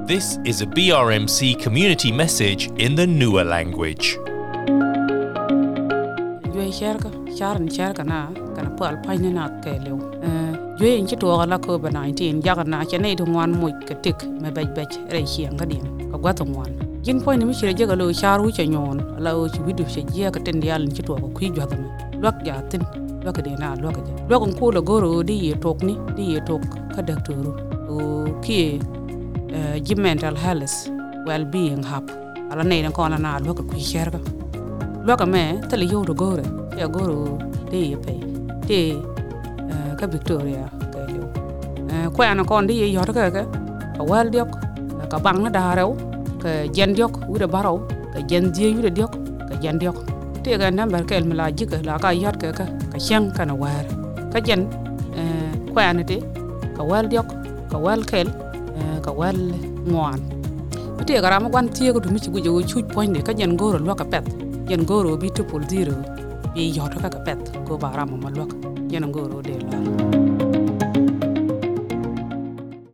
This is a BRMC community message in the Nuer language. Jwe sharka na kana pal paine na keleu. Jwe inchi to ala COVID-19 jaga na chane to ngwan mo ketik me baj re hiang gadien ka gwato ngwan. Jin point mi chire jaga lo sharu cha nyon ala o chi widu che jia ka ten yal inchi to ko kwi jwato me. Lwak ja tin lwak de na lwak ja. Lwak ko lo goro di ye tok ka doctor o ki mental health well-being hub ala nei na kona na lwak ku sharka lwak me tali yo do gore ya goro de ye pe de ka Victoria ka yo ko ana kon de yo ka wal diok ka bang na darew ka jen diok wude baraw ka jen die wude diok ka jen diok te ga number kel mala jika la ka yat ka shang kana war ka jen ko ana te ka wal diok ka wal kel ka wal ngwan te garama gwan tie ko dumi ci gujo chuj point ka jen goro lwa ka pet jen goro bi to pol zero bi yoto ka pet ko barama ma lwa jen goro de la